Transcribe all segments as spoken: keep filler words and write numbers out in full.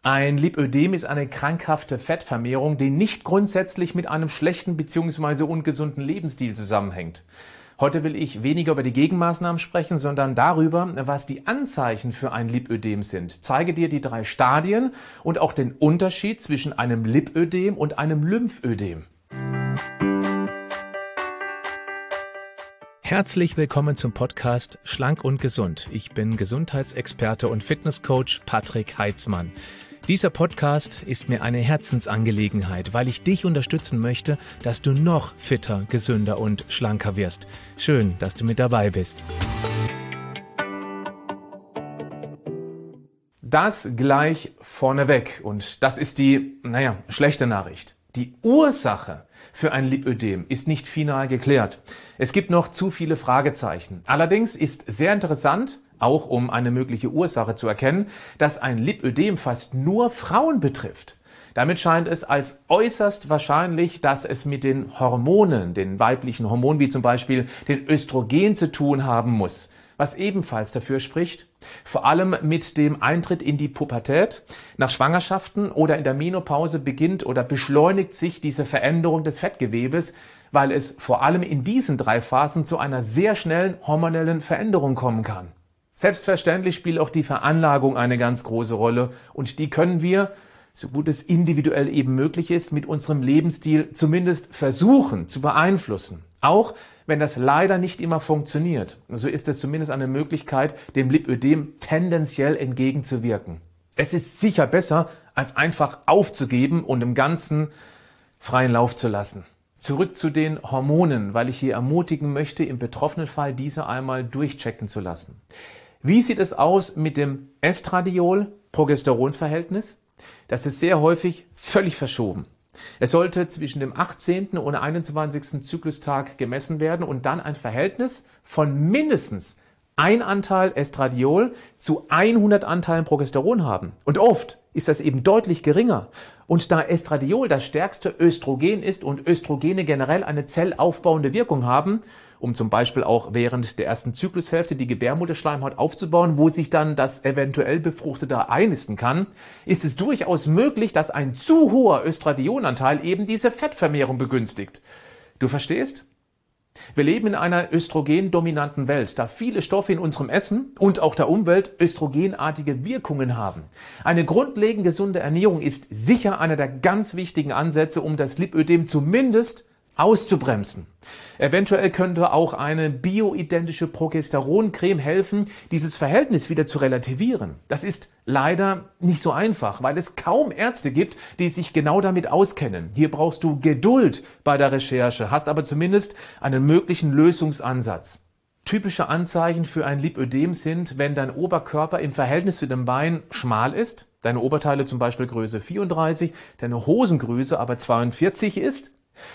Ein Lipödem ist eine krankhafte Fettvermehrung, die nicht grundsätzlich mit einem schlechten bzw. ungesunden Lebensstil zusammenhängt. Heute will ich weniger über die Gegenmaßnahmen sprechen, sondern darüber, was die Anzeichen für ein Lipödem sind. Zeige dir die drei Stadien und auch den Unterschied zwischen einem Lipödem und einem Lymphödem. Herzlich willkommen zum Podcast Schlank und Gesund. Ich bin Gesundheitsexperte und Fitnesscoach Patrick Heitzmann. Dieser Podcast ist mir eine Herzensangelegenheit, weil ich dich unterstützen möchte, dass du noch fitter, gesünder und schlanker wirst. Schön, dass du mit dabei bist. Das gleich vorneweg und das ist die, naja, schlechte Nachricht. Die Ursache für ein Lipödem ist nicht final geklärt. Es gibt noch zu viele Fragezeichen. Allerdings ist sehr interessant, auch um eine mögliche Ursache zu erkennen, dass ein Lipödem fast nur Frauen betrifft. Damit scheint es als äußerst wahrscheinlich, dass es mit den Hormonen, den weiblichen Hormonen wie zum Beispiel den Östrogen zu tun haben muss. Was ebenfalls dafür spricht, vor allem mit dem Eintritt in die Pubertät, nach Schwangerschaften oder in der Menopause beginnt oder beschleunigt sich diese Veränderung des Fettgewebes, weil es vor allem in diesen drei Phasen zu einer sehr schnellen hormonellen Veränderung kommen kann. Selbstverständlich spielt auch die Veranlagung eine ganz große Rolle und die können wir, so gut es individuell eben möglich ist, mit unserem Lebensstil zumindest versuchen zu beeinflussen. Auch wenn das leider nicht immer funktioniert, so ist es zumindest eine Möglichkeit, dem Lipödem tendenziell entgegenzuwirken. Es ist sicher besser, als einfach aufzugeben und dem Ganzen freien Lauf zu lassen. Zurück zu den Hormonen, weil ich hier ermutigen möchte, im betroffenen Fall diese einmal durchchecken zu lassen. Wie sieht es aus mit dem Estradiol-Progesteron-Verhältnis? Das ist sehr häufig völlig verschoben. Es sollte zwischen dem achtzehnten und einundzwanzigsten Zyklustag gemessen werden und dann ein Verhältnis von mindestens ein Anteil Estradiol zu hundert Anteilen Progesteron haben. Und oft ist das eben deutlich geringer. Und da Estradiol das stärkste Östrogen ist und Östrogene generell eine zellaufbauende Wirkung haben, um zum Beispiel auch während der ersten Zyklushälfte die Gebärmutterschleimhaut aufzubauen, wo sich dann das eventuell Befruchtete einnisten kann, ist es durchaus möglich, dass ein zu hoher Östradionanteil eben diese Fettvermehrung begünstigt. Du verstehst? Wir leben in einer östrogendominanten Welt, da viele Stoffe in unserem Essen und auch der Umwelt östrogenartige Wirkungen haben. Eine grundlegend gesunde Ernährung ist sicher einer der ganz wichtigen Ansätze, um das Lipödem zumindest auszubremsen. Eventuell könnte auch eine bioidentische Progesteroncreme helfen, dieses Verhältnis wieder zu relativieren. Das ist leider nicht so einfach, weil es kaum Ärzte gibt, die sich genau damit auskennen. Hier brauchst du Geduld bei der Recherche, hast aber zumindest einen möglichen Lösungsansatz. Typische Anzeichen für ein Lipödem sind, wenn dein Oberkörper im Verhältnis zu den Beinen schmal ist, deine Oberteile zum Beispiel Größe vierunddreißig, deine Hosengröße aber zweiundvierzig ist,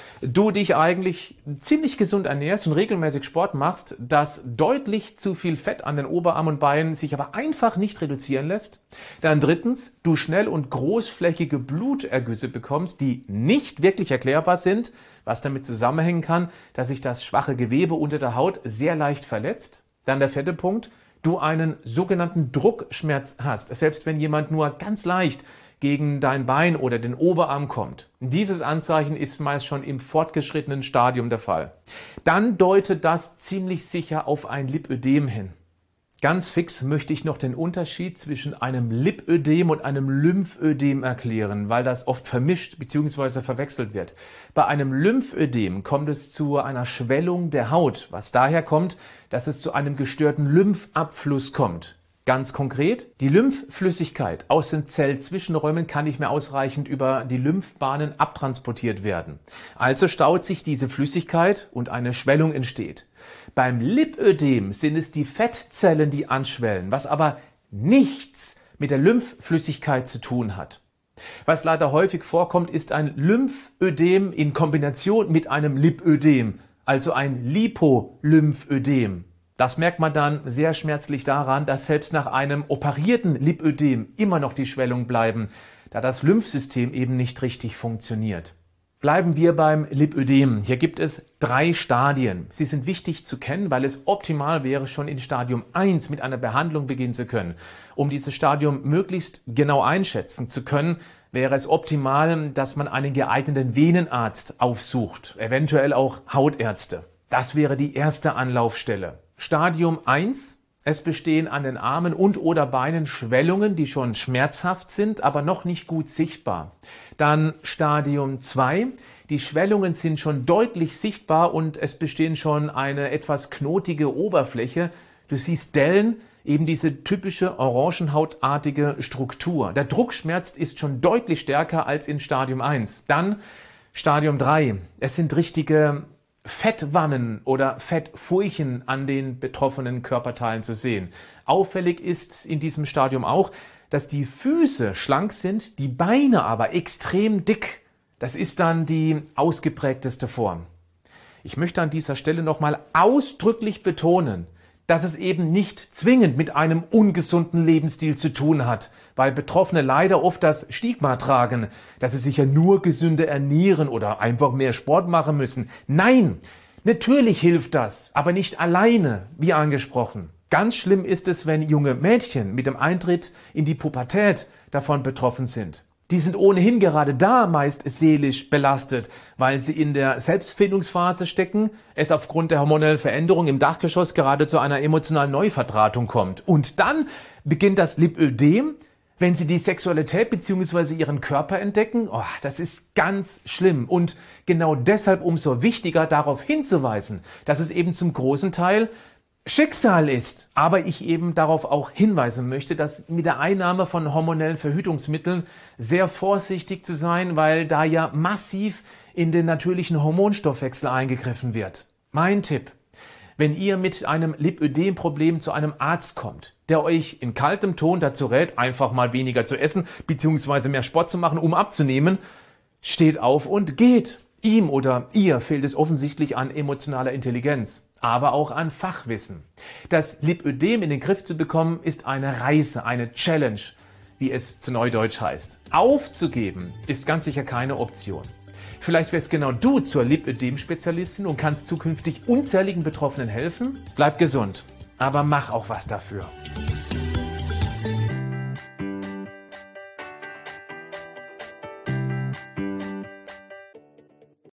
du dich eigentlich ziemlich gesund ernährst und regelmäßig Sport machst, dass deutlich zu viel Fett an den Oberarmen und Beinen sich aber einfach nicht reduzieren lässt. Dann drittens, du schnell und großflächige Blutergüsse bekommst, die nicht wirklich erklärbar sind, was damit zusammenhängen kann, dass sich das schwache Gewebe unter der Haut sehr leicht verletzt. Dann der vierte Punkt, du einen sogenannten Druckschmerz hast, selbst wenn jemand nur ganz leicht gegen dein Bein oder den Oberarm kommt. Dieses Anzeichen ist meist schon im fortgeschrittenen Stadium der Fall. Dann deutet das ziemlich sicher auf ein Lipödem hin. Ganz fix möchte ich noch den Unterschied zwischen einem Lipödem und einem Lymphödem erklären, weil das oft vermischt bzw. verwechselt wird. Bei einem Lymphödem kommt es zu einer Schwellung der Haut, was daher kommt, dass es zu einem gestörten Lymphabfluss kommt. Ganz konkret, die Lymphflüssigkeit aus den Zellzwischenräumen kann nicht mehr ausreichend über die Lymphbahnen abtransportiert werden. Also staut sich diese Flüssigkeit und eine Schwellung entsteht. Beim Lipödem sind es die Fettzellen, die anschwellen, was aber nichts mit der Lymphflüssigkeit zu tun hat. Was leider häufig vorkommt, ist ein Lymphödem in Kombination mit einem Lipödem, also ein Lipolymphödem. Das merkt man dann sehr schmerzlich daran, dass selbst nach einem operierten Lipödem immer noch die Schwellungen bleiben, da das Lymphsystem eben nicht richtig funktioniert. Bleiben wir beim Lipödem. Hier gibt es drei Stadien. Sie sind wichtig zu kennen, weil es optimal wäre, schon in Stadium eins mit einer Behandlung beginnen zu können. Um dieses Stadium möglichst genau einschätzen zu können, wäre es optimal, dass man einen geeigneten Venenarzt aufsucht, eventuell auch Hautärzte. Das wäre die erste Anlaufstelle. Stadium eins. Es bestehen an den Armen und oder Beinen Schwellungen, die schon schmerzhaft sind, aber noch nicht gut sichtbar. Dann Stadium zwei. Die Schwellungen sind schon deutlich sichtbar und es bestehen schon eine etwas knotige Oberfläche. Du siehst Dellen, eben diese typische orangenhautartige Struktur. Der Druckschmerz ist schon deutlich stärker als in Stadium eins. Dann Stadium drei. Es sind richtige Fettwannen oder Fettfurchen an den betroffenen Körperteilen zu sehen. Auffällig ist in diesem Stadium auch, dass die Füße schlank sind, die Beine aber extrem dick. Das ist dann die ausgeprägteste Form. Ich möchte an dieser Stelle nochmal ausdrücklich betonen, dass es eben nicht zwingend mit einem ungesunden Lebensstil zu tun hat, weil Betroffene leider oft das Stigma tragen, dass sie sich ja nur gesünder ernähren oder einfach mehr Sport machen müssen. Nein, natürlich hilft das, aber nicht alleine, wie angesprochen. Ganz schlimm ist es, wenn junge Mädchen mit dem Eintritt in die Pubertät davon betroffen sind. Die sind ohnehin gerade da meist seelisch belastet, weil sie in der Selbstfindungsphase stecken, es aufgrund der hormonellen Veränderung im Dachgeschoss gerade zu einer emotionalen Neuverdrahtung kommt. Und dann beginnt das Lipödem, wenn sie die Sexualität bzw. ihren Körper entdecken. Oh, das ist ganz schlimm und genau deshalb umso wichtiger darauf hinzuweisen, dass es eben zum großen Teil Schicksal ist, aber ich eben darauf auch hinweisen möchte, dass mit der Einnahme von hormonellen Verhütungsmitteln sehr vorsichtig zu sein, weil da ja massiv in den natürlichen Hormonstoffwechsel eingegriffen wird. Mein Tipp: Wenn ihr mit einem Lipödem-Problem zu einem Arzt kommt, der euch in kaltem Ton dazu rät, einfach mal weniger zu essen bzw. mehr Sport zu machen, um abzunehmen, steht auf und geht. Ihm oder ihr fehlt es offensichtlich an emotionaler Intelligenz, aber auch an Fachwissen. Das Lipödem in den Griff zu bekommen, ist eine Reise, eine Challenge, wie es zu Neudeutsch heißt. Aufzugeben ist ganz sicher keine Option. Vielleicht wirst genau du zur Lipödem-Spezialistin und kannst zukünftig unzähligen Betroffenen helfen. Bleib gesund, aber mach auch was dafür.